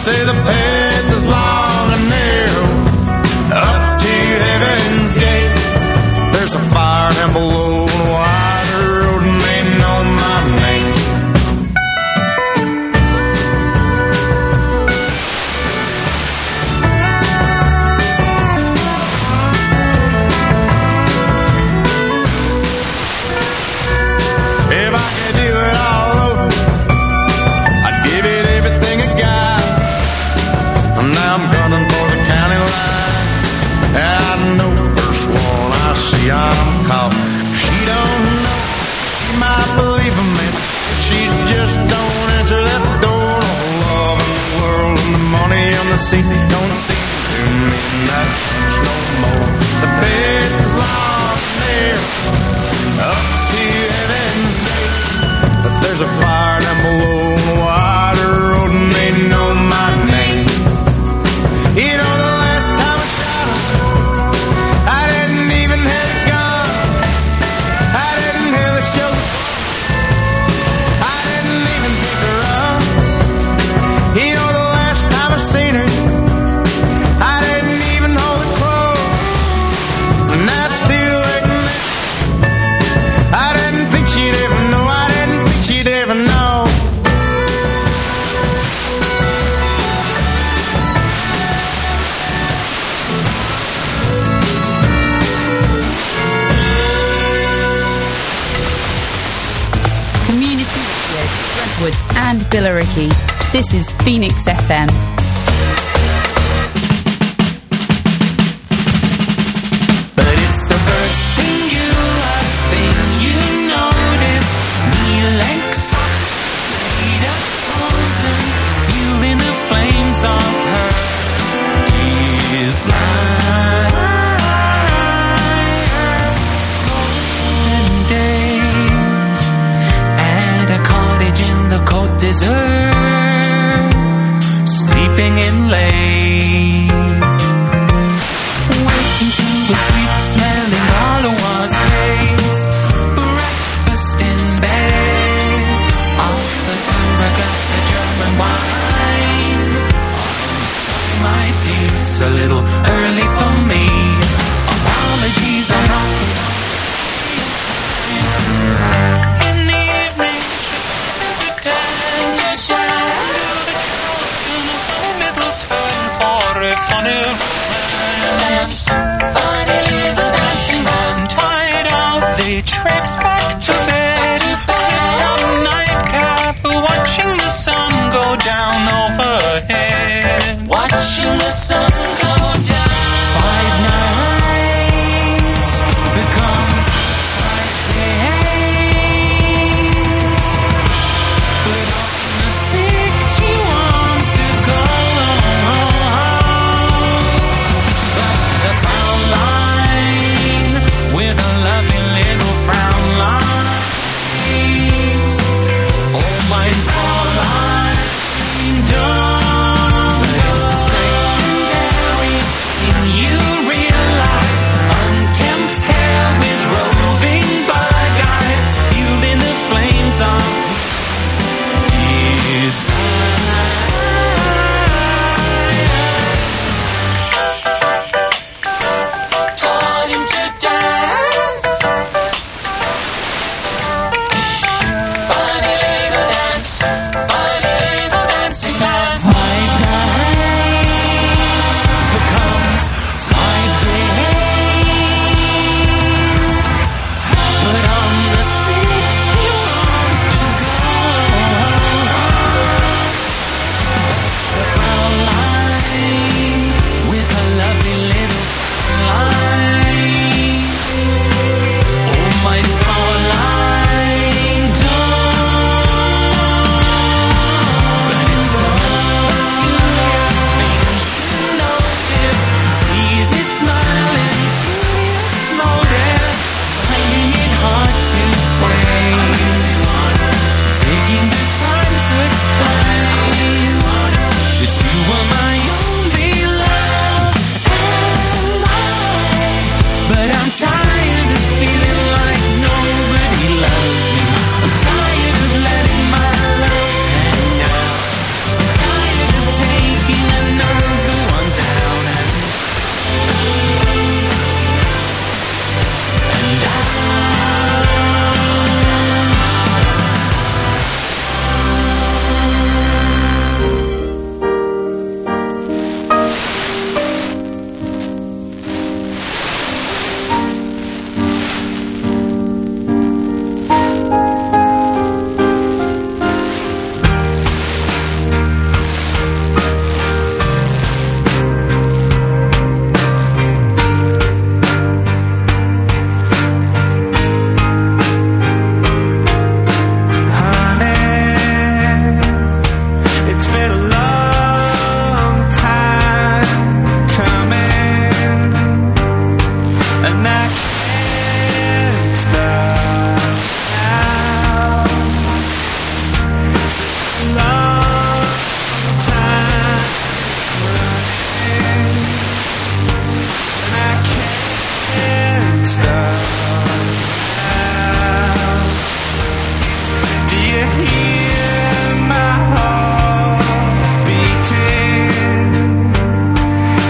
say the path is long and narrow up to heaven's gate. There's a fire down below and a wider road, and they know my name. If I could do it all over, I'd give it everything I got. And now I'm gunning for the county line. I know first one I see I'm caught. She don't know, she might believe in me. She just don't enter that door. No love in the world and the money on the seat don't seem to mean that much no more. The bed is long there up to heaven's gate, but there's a fire down below on a wider road, and they know my name. You know the last time I shot her, I didn't even have a gun. I didn't have a shoulder. I didn't even pick her up. You know the last time I seen her, I didn't even hold her close. And that's too late now. I didn't think she'd ever know. I didn't think she'd ever know. Community Radio, Brentwood and Billericay. This is Phoenix FM. But it's the first singular thing you notice. Knee lengths, made of frozen, feeling the flames of her desire. Golden days at a cottage in the Côte d'Azur, sleeping in lane. Waking to a sweet-smelling Gauloise haze. Breakfast in bed. Offers her a glass of German wine. My dear, it's a little early for me. Apologies, I'm not. In the evening, she time to shine. Little turn for a funny dance. Funny little dancing man. Tired out, they traipse back to bed. Put on nightcap, watching the sun go down overhead. Watching the sun go down. 5 nights becomes 5 days. But on the sick, she wants to go. But the frown line with a loving little frown lines. Oh, mine for line done. But it's the second down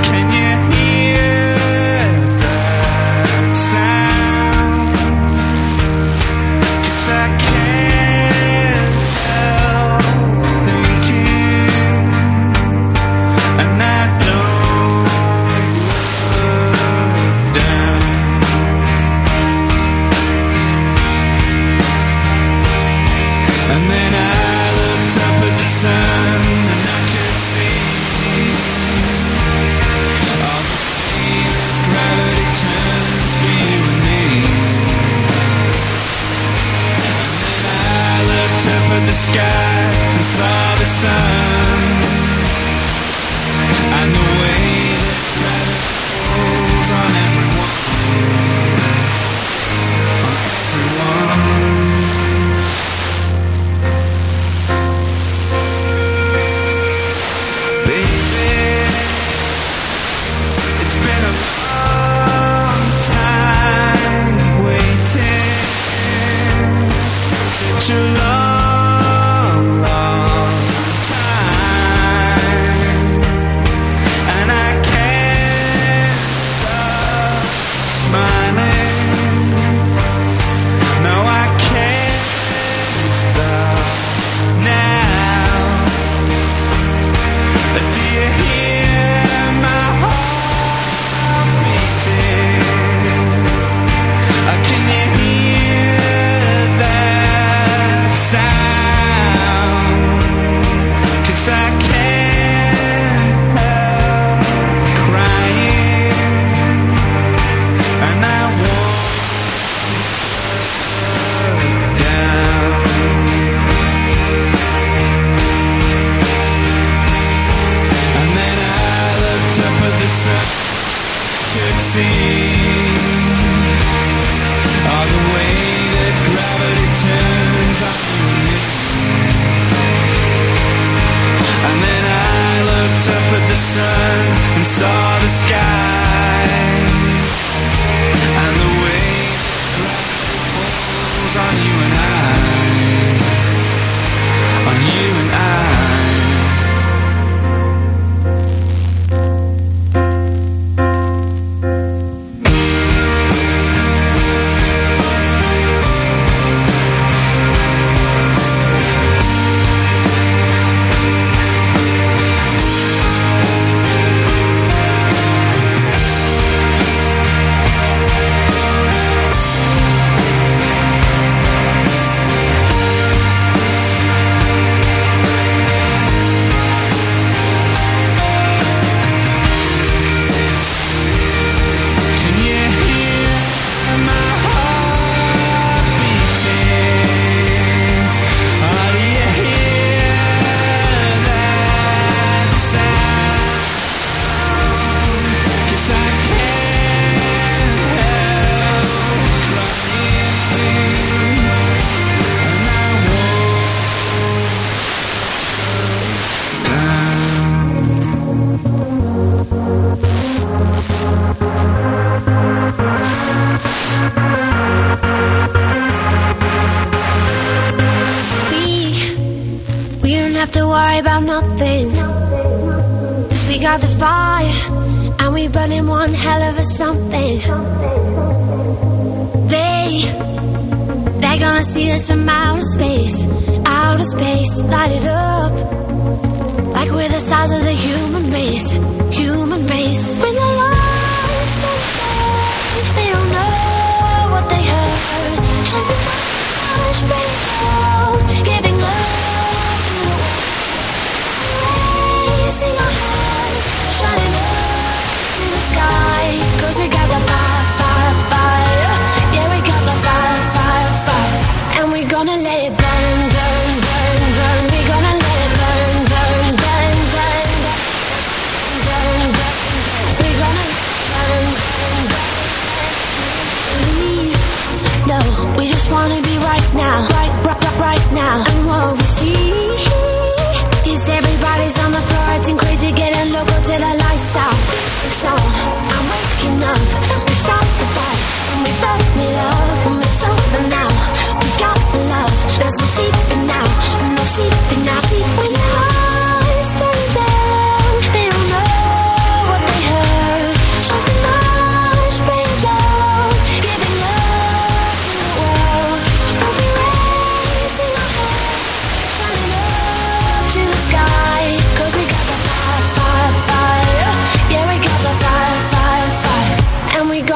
When the lights turn down, they don't know what they heard.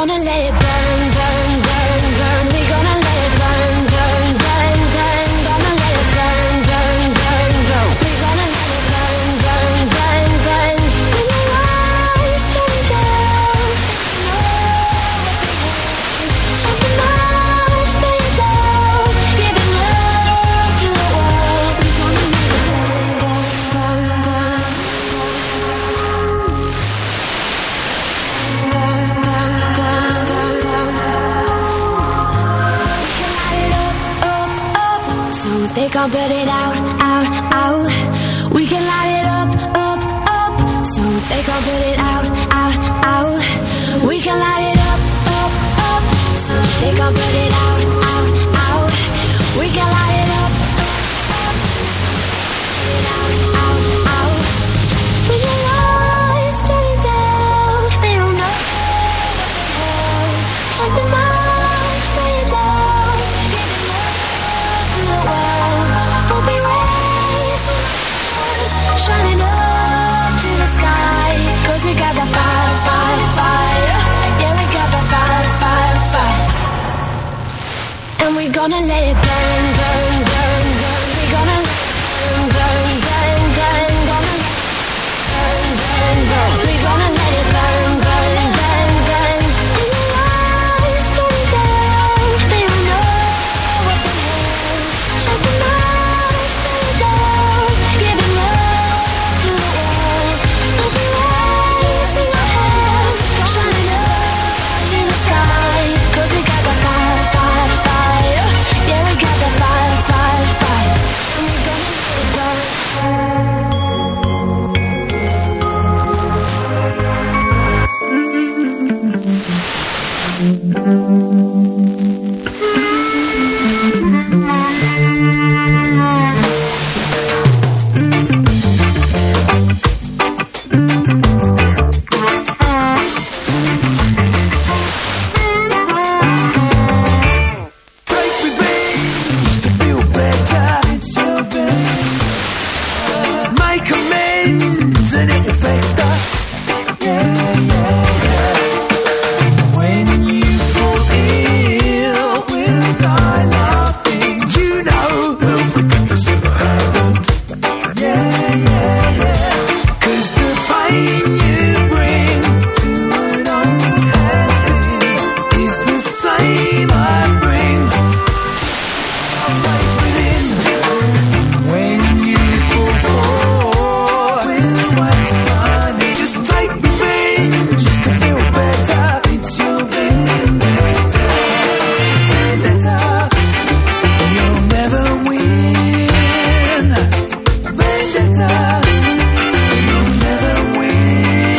gonna let it burn, burn, burn, burn. We gonna let it burn, burn, burn, burn. Gonna let it burn, burn, burn, burn. We gonna let it burn, burn, burn, burn. When your eyes turn down, shut the lights, stay down, giving love to the world. We gonna let it burn, burn, burn, burn. They can't put it out, out, out. We can light it up, up, up. So they can't put it out, out, out. We can light it up, up, up. So they can't put it out, out, out. We can light it up, up, up. Out, out. When your lights turn down, they don't know. Shut the lights, play it down. Giving love to the world. We'll be raising us, shining up to the sky. 'Cause we got the fire, fire, fire. Yeah, we got the fire, fire, fire. And we're gonna let it burn, burn, burn, burn. We're gonna burn, burn, burn, burn. Gonna burn, burn, burn. We're gonna let it burn, burn, burn, burn. And your eyes turn down, they don't know what they have. Shut the lights, stay down, giving love to the world. We'll be raising our hands, shining up to the sky. 'Cause we got the fire, fire, fire. Yeah, we got the fire, fire, fire. And we're gonna let it burn. Take revenge to feel better. Make amends and it will fester. When you fall ill, we'll die laughing. You know they'll forget this ever happened. 'Cause the pain you bring to an old has-been is the same I bring. Always within. When you fall poor, we'll waste money. Just take revenge to feel better. It's your vendetta. Vendetta. You'll never win. Vendetta. You'll never win.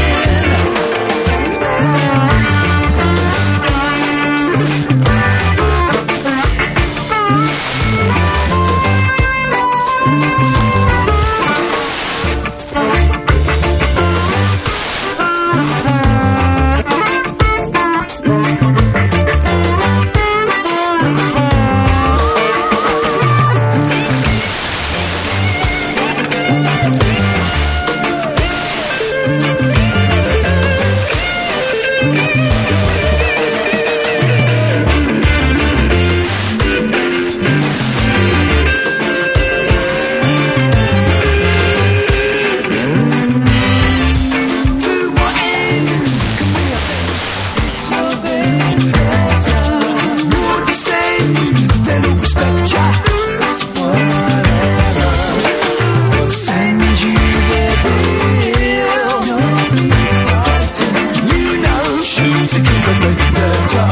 To what end can we offend? It's your vendetta. War descends, they'll all respect ya. Whatever. They'll send you their bill. You'll be frightened. You know shoot to keep a vendetta.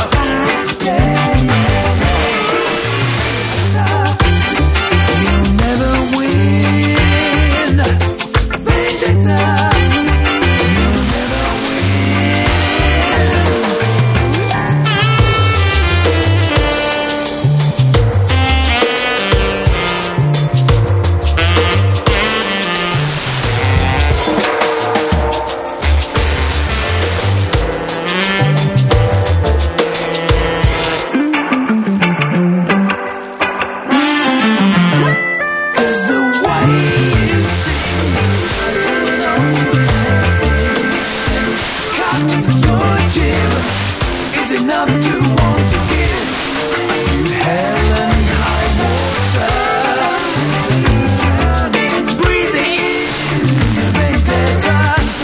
You'll never win. Vendetta. You'll never win. Cut your jib. enough to want to give you hell and high water. Drowning, breathing in the vendetta.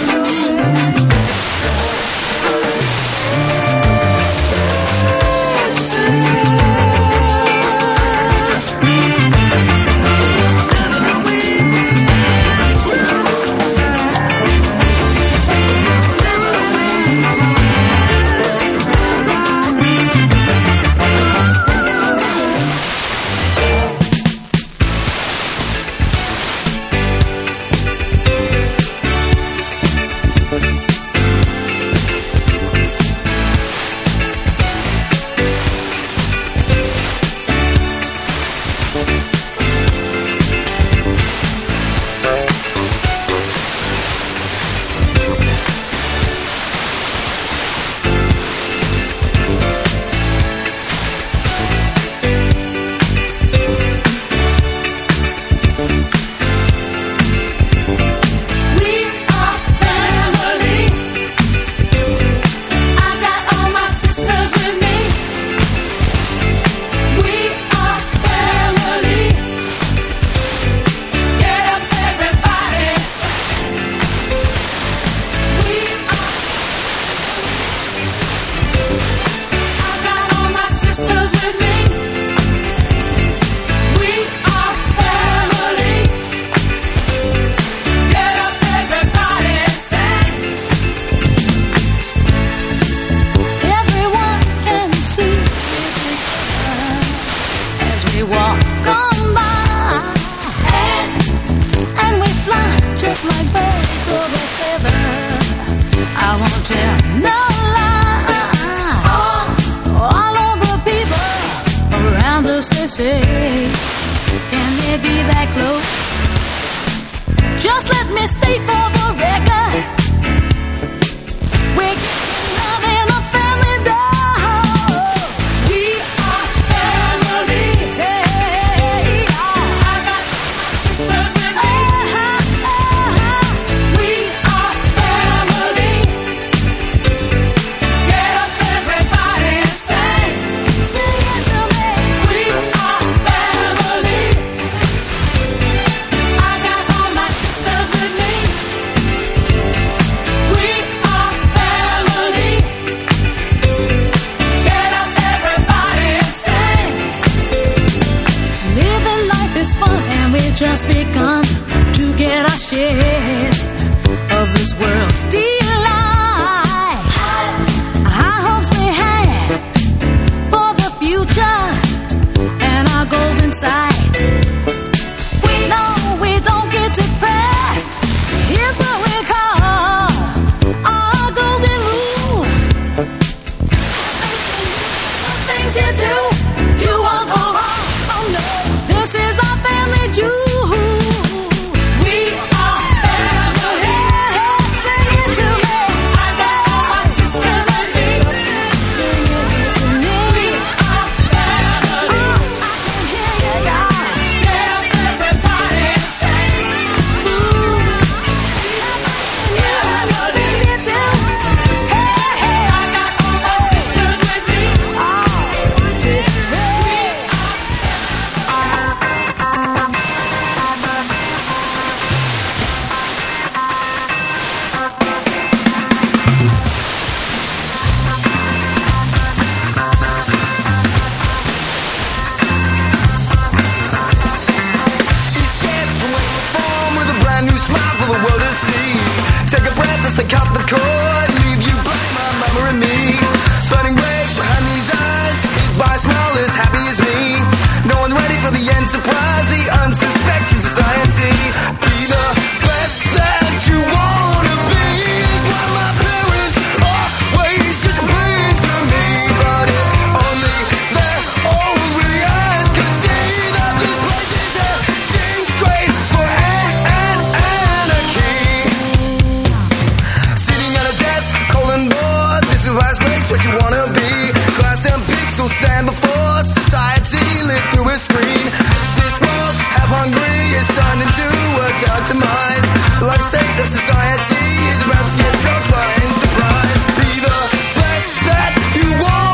Stand before society lit through a screen. This world, half hungry, is turned into a dark demise. Life state of society is about to get struck by surprise. Be the best that you want.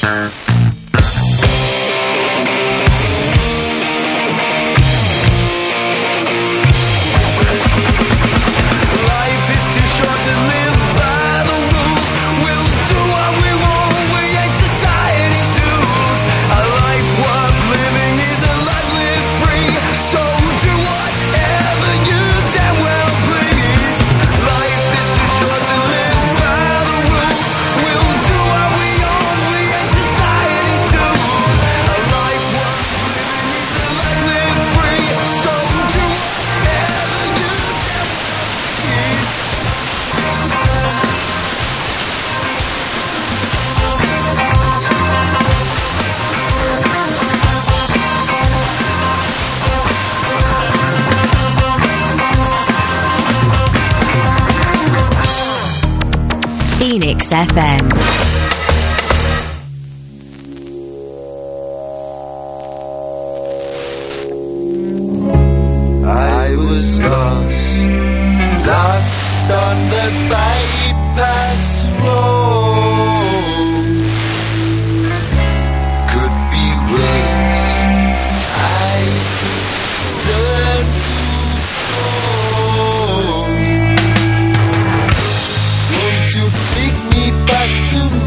Life is too short to live by the rules. We'll do what we want, we ain't society's dues. A life worth living is a life lived free. So do whatever you damn well please. Life is too short to live by the rules. We'll do what we want, we ain't society's dues. A life worth living is a life lived free. So do whatever you damn well please. Phoenix FM. I was lost on the bypass road. Could be worse. I turned to go. Won't you take me back to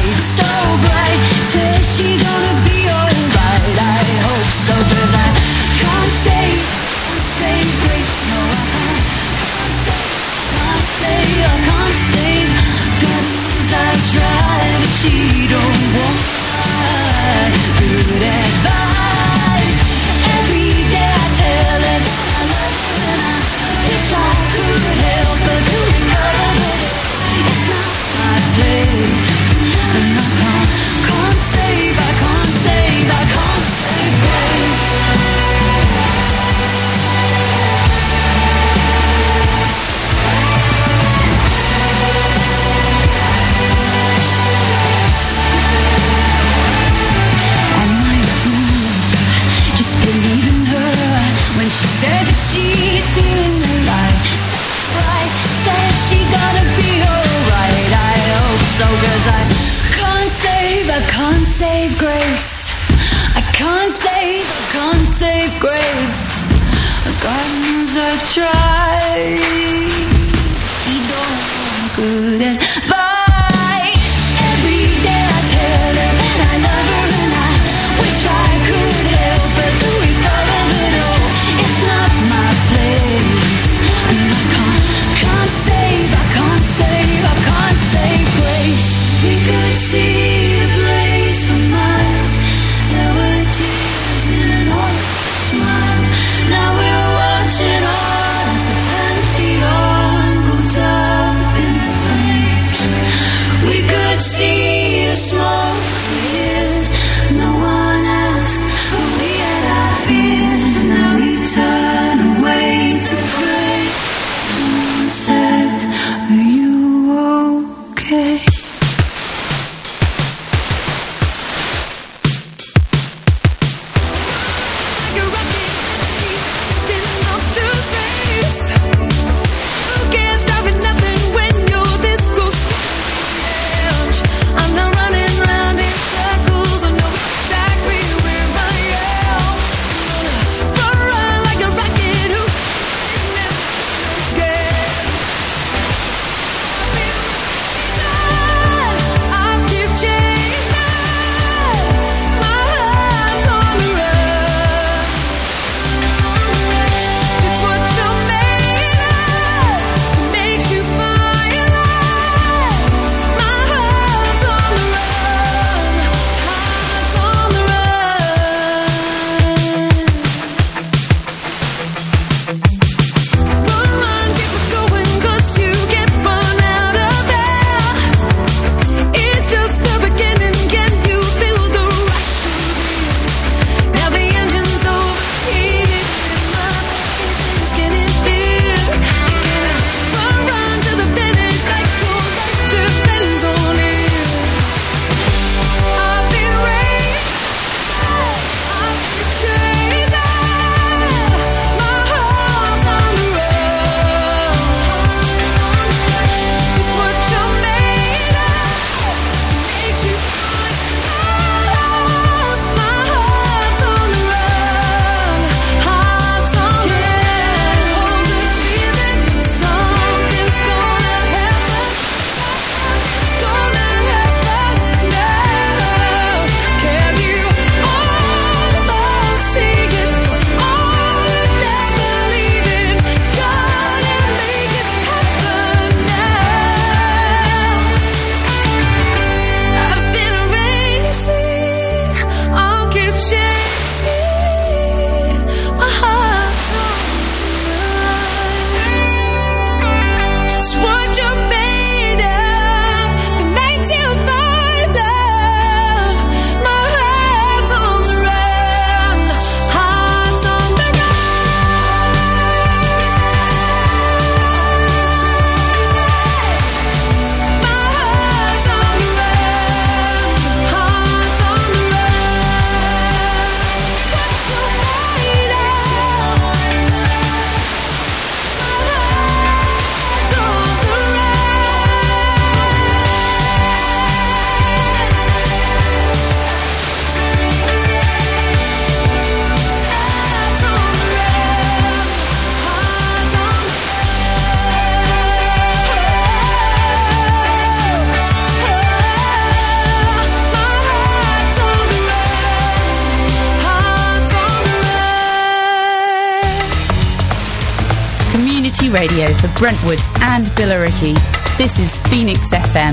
light so bright. Says she gonna be alright. I hope so, 'cause I can't save grace. No, I can't save. God knows I tried, but she don't want good advice. Every day I tell her that I love her, and I wish I could help her to recover, but it's not my place, and I can't save grace. Believing her when she says that she's seeing the light. Right, says she gonna be alright. I hope so, 'cause I can't save grace. I can't save grace. God knows I've tried. She don't want good advice. Every day I tell her that I love her, and I wish I could help her to recover, but oh, it's not my place, and I can't save grace. We could see the blaze for miles. There were tears in all smiles. Now we're watching all as the pantheon radio for Brentwood and Billericay. This is Phoenix FM.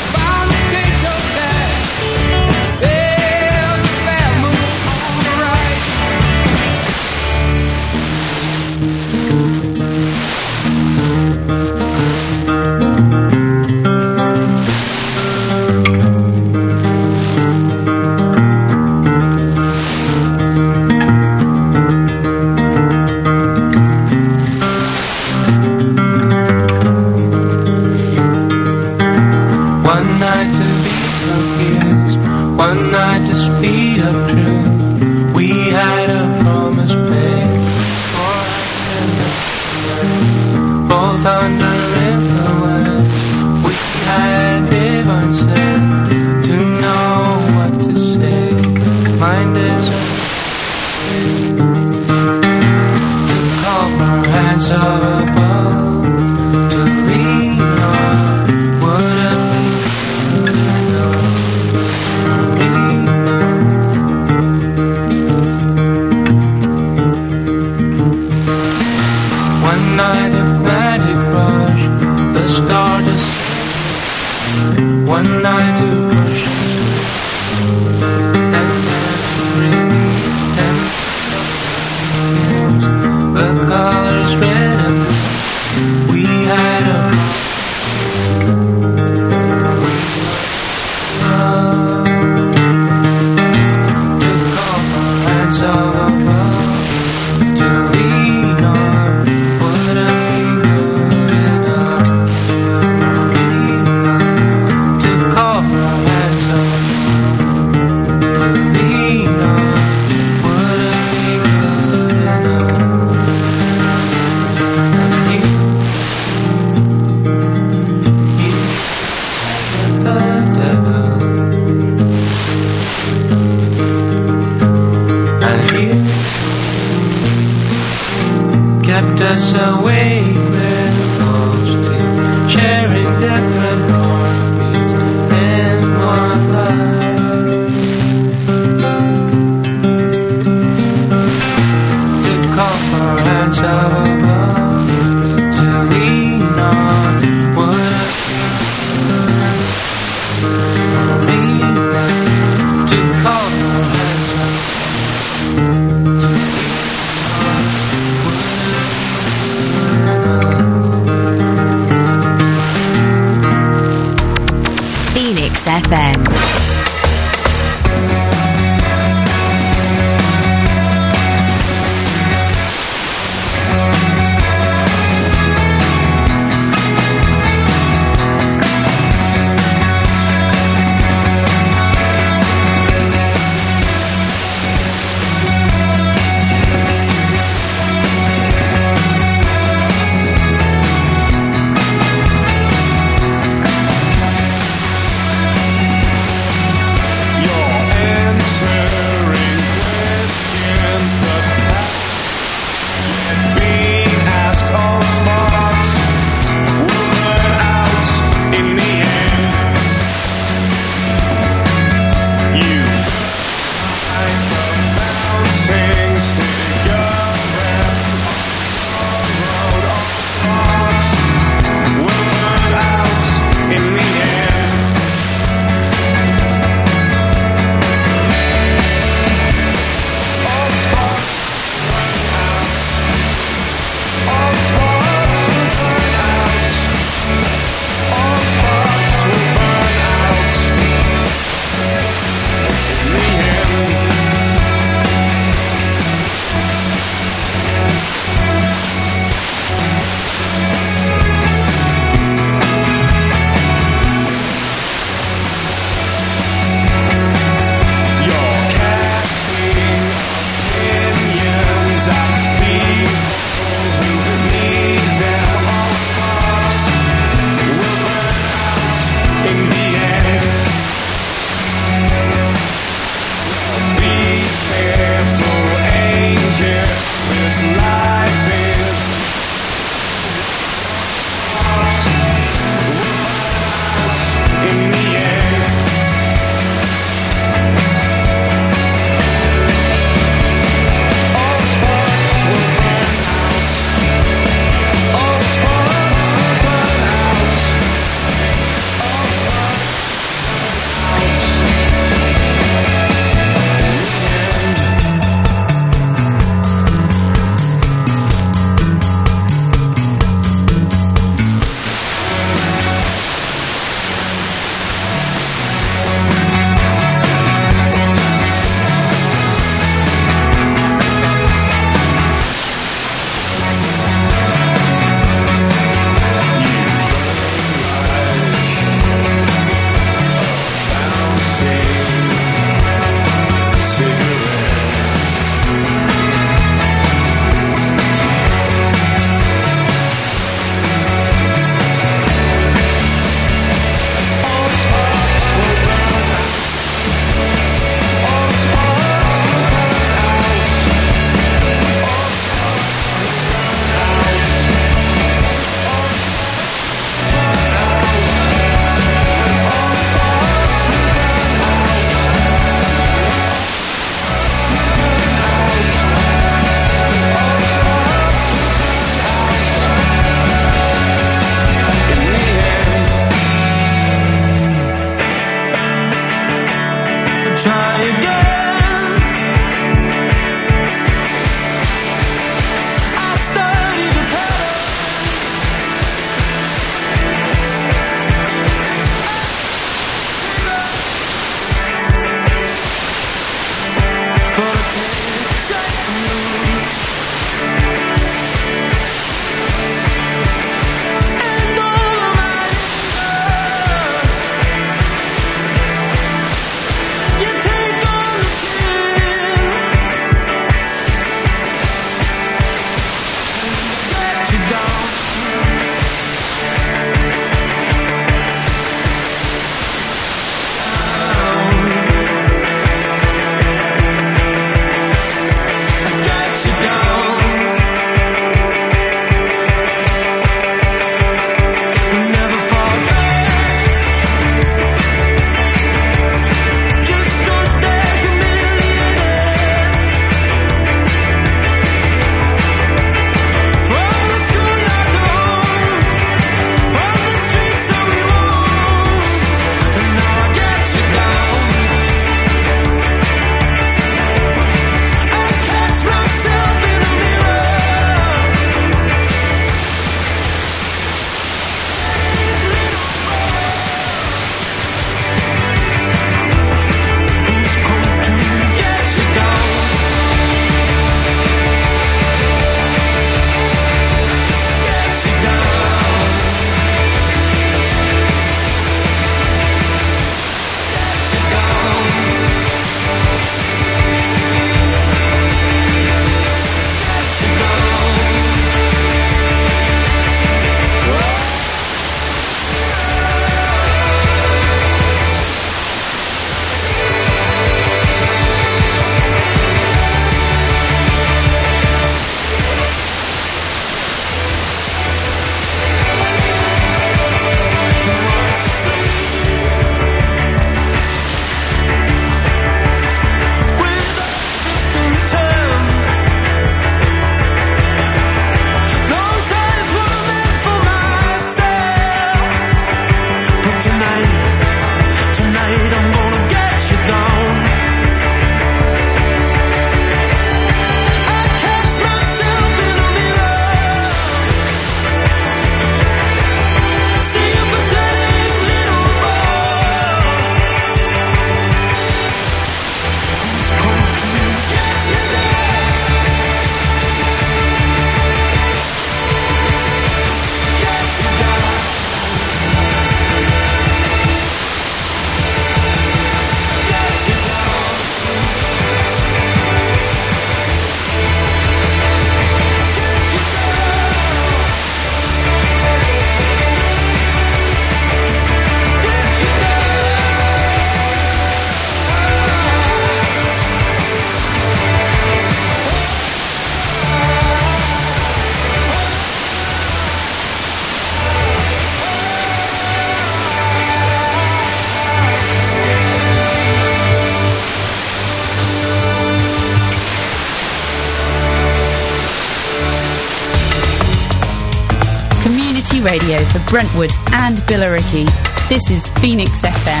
radio for Brentwood and Billericay. This is Phoenix FM.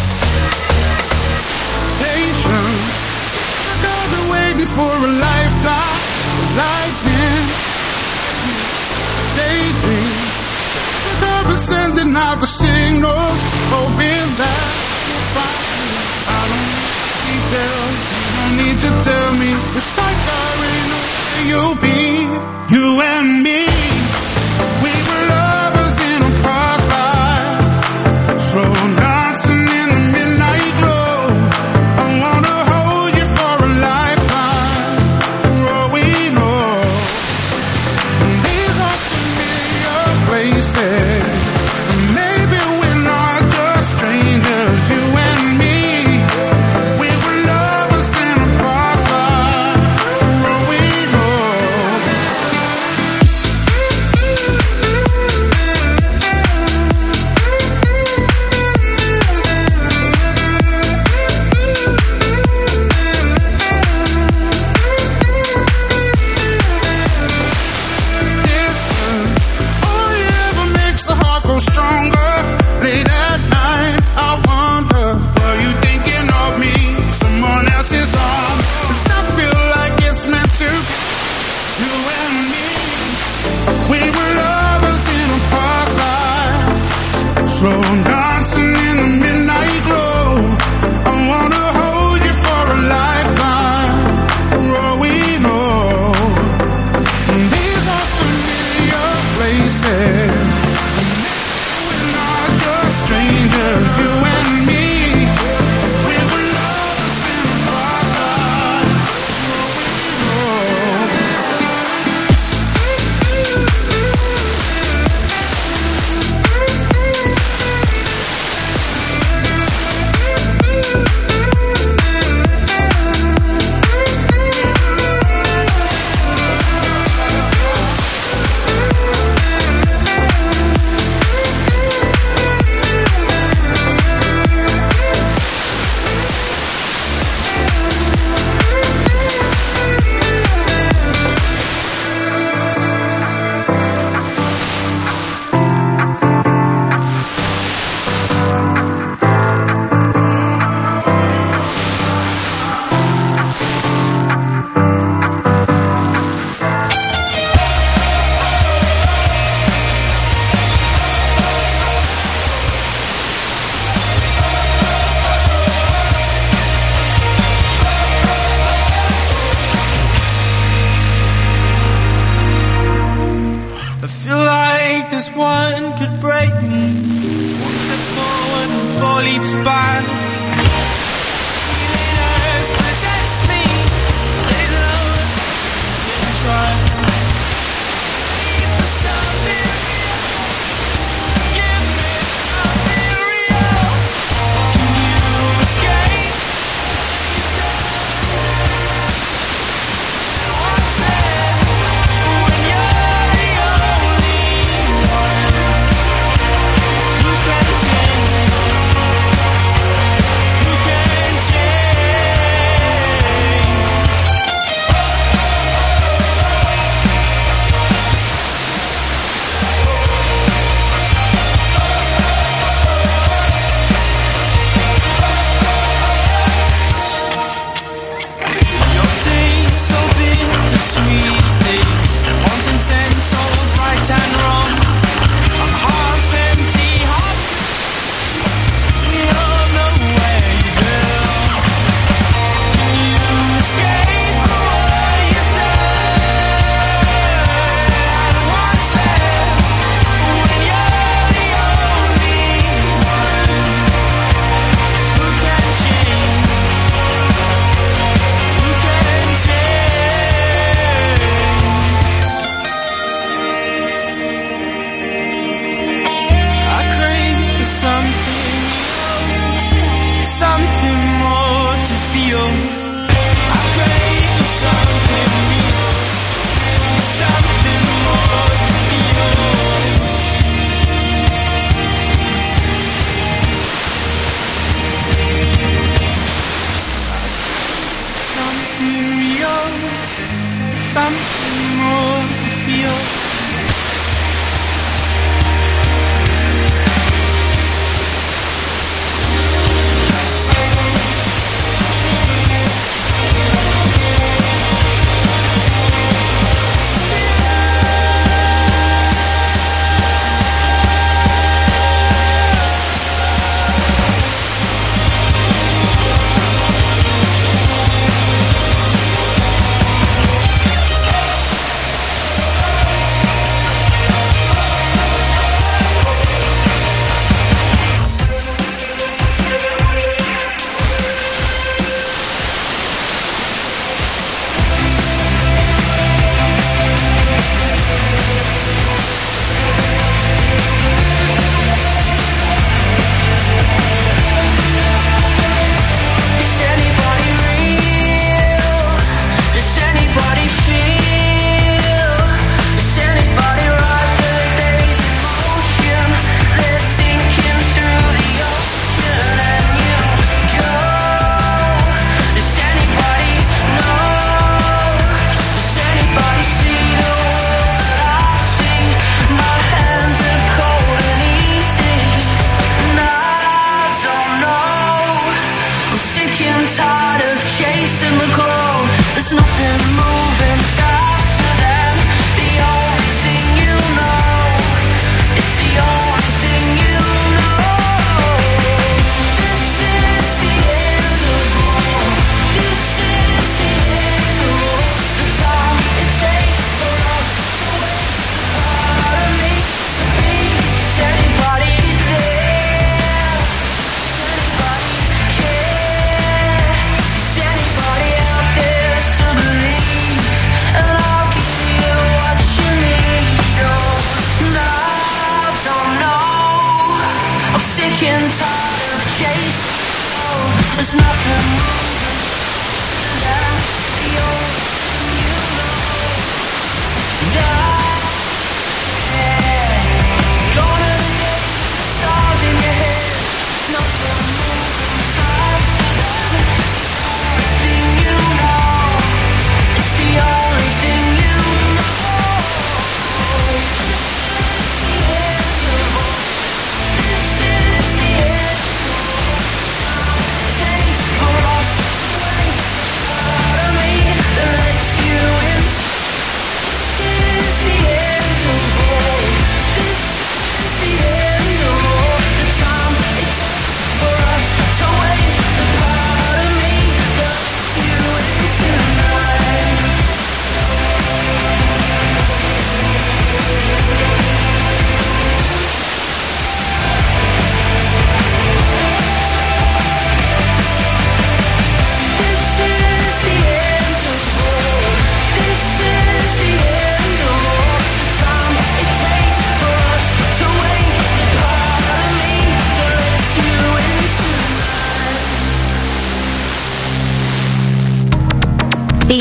Patience, I've been waiting for a lifetime, lightning, daydream. I've been sending out the signals, hoping that you'll find me. I don't need to tell me. It's like I already know where you'll be. You and me, we were lovers in a crossfire, slow dancing in the midnight glow. I wanna hold you for a lifetime, for all we know. These are familiar places. Maybe we're not just strangers, you and me. We were lovers in a crossfire, for all we know. Distance, only ever makes the heart grow stronger. Late at night, I wonder, were you thinking of me? Someone else's arm. Does not feel like it's meant to be. You and me, we were lovers in a crossfire, slow dancing in the midnight glow. I wanna hold you for a lifetime, for all we know. These are familiar places. We're not just strangers, you and me. We were lovers in a crossfire, for all we know. I feel like this one could break me. One step forward and 4 leaps back. Feelings possess me. There's no try. For something real. Give me something real. Can you escape? What's that when you're the only one who can change? Who can something more to feel.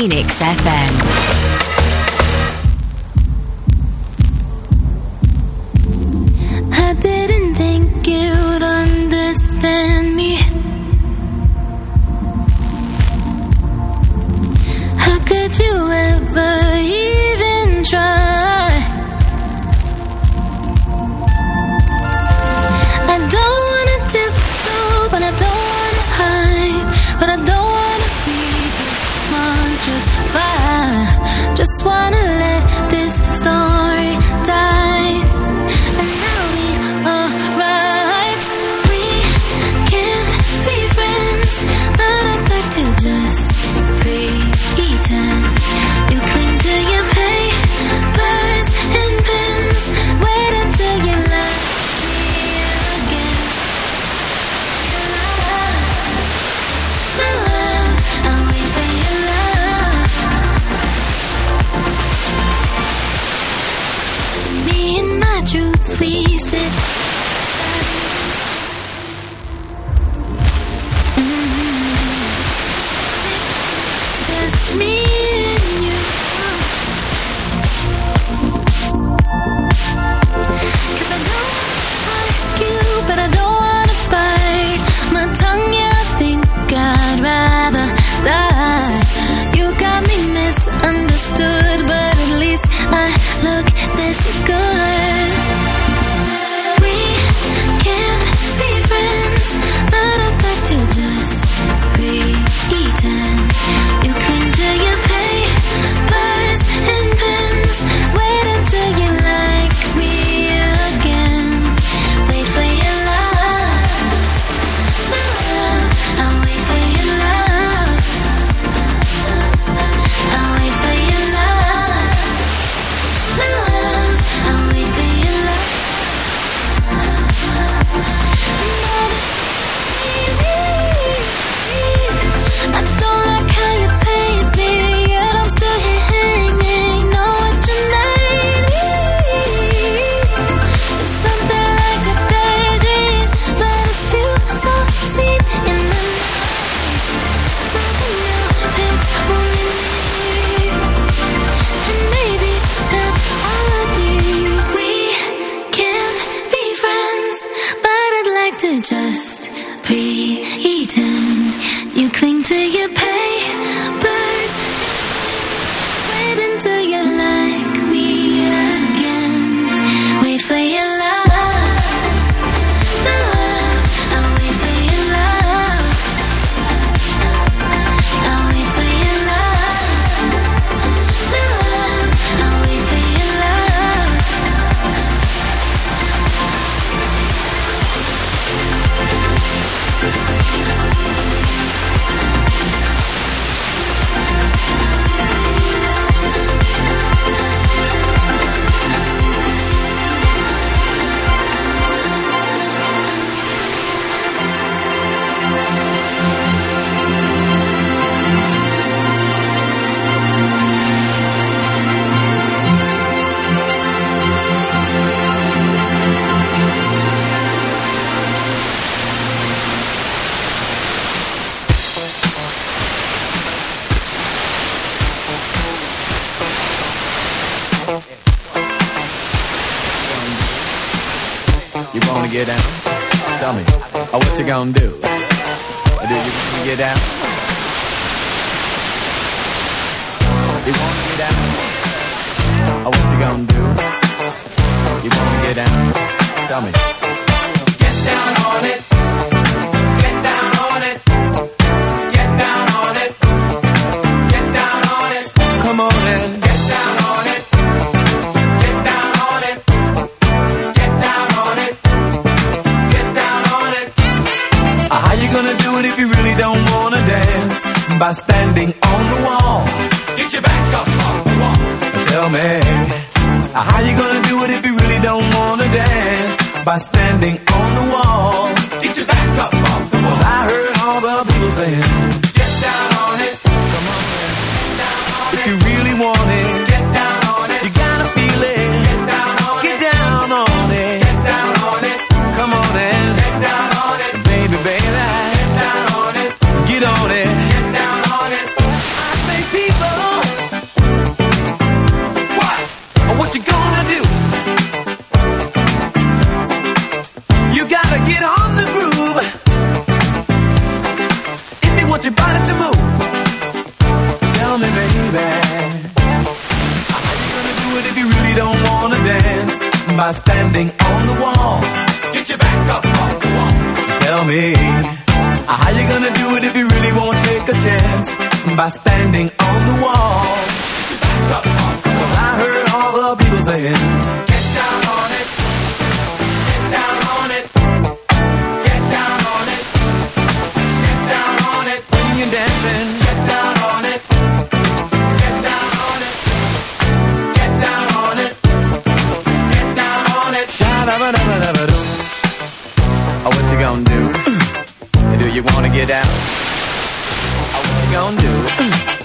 Phoenix FM. I didn't think you'd understand me. How could you ever even try? I don't wanna tiptoe, but I don't wanna hide, but I don't wanna be the monstrous fire. Just wanna let this story die. And now we are right. We can't be friends, but I'd like to just pretend. You cling to your papers and pens. Wait until you love me again. Love, I'll wait for your love. Me and my truth, we sit. Just me and you. 'Cause I don't like you, but I don't wanna bite my tongue. Yeah, I think I'd rather die. You got me misunderstood, but at least I look this good. We can't be friends, but I'd like to just pretend. You cling to your papers and pens. Wait until you like me again. Wait for your love. Love, I'll wait for your love. I'll wait for your love. Love, I'll wait for your love. I don't like how you paint me, yet I'm still here hanging. Know what you made me. It's something like a daydream, but it feels so seen in the night. Something new, it's only me. And maybe that's all I need. We can't be friends, but I'd like to just pretend. You cling to your papers. Wait until you like me again. Wait for your love. Love, I'll wait for your love. I'll wait for your love. Love, I'll wait for your love. You wanna get down? Tell me, what you gonna do? Do you wanna get down? You wanna get down? What you gonna do? You wanna get down? Tell me. Get down on it. Get down on it. Get down on it. Get down on it. Come on in. Get down on it. Get down on it. Get down on it. Get down on it. How you gonna do it if you really don't wanna dance? By standing on the wall. Get your back up off the wall. Tell me, how you gonna do it if you really don't wanna dance? By standing on the wall. Get your back up off the wall. I heard all the people saying, get down on it. Come on, man. Get down on if it. You really want it, get down on it. You gotta feel it. Get down on it. Get down on it. Get down on it. Come on in. Get down on it. Baby, baby. Get down on it. Get on it. Get down on it. I say people. by standing on the wall. Get your back up off the wall. Tell me, how you gonna do it if you really won't take a chance? By standing on the wall. Get your back up off the wall. I heard all the people saying, get down on it. Get down on it. Get down on it. Get down on it. When you're dancing, get down on it. Get down on it. Get down on it. Get down on it. Sha-da-ba-da-ba-da-ba-doo. Oh, what you gonna do? Do you wanna get out? Oh, what you gonna do?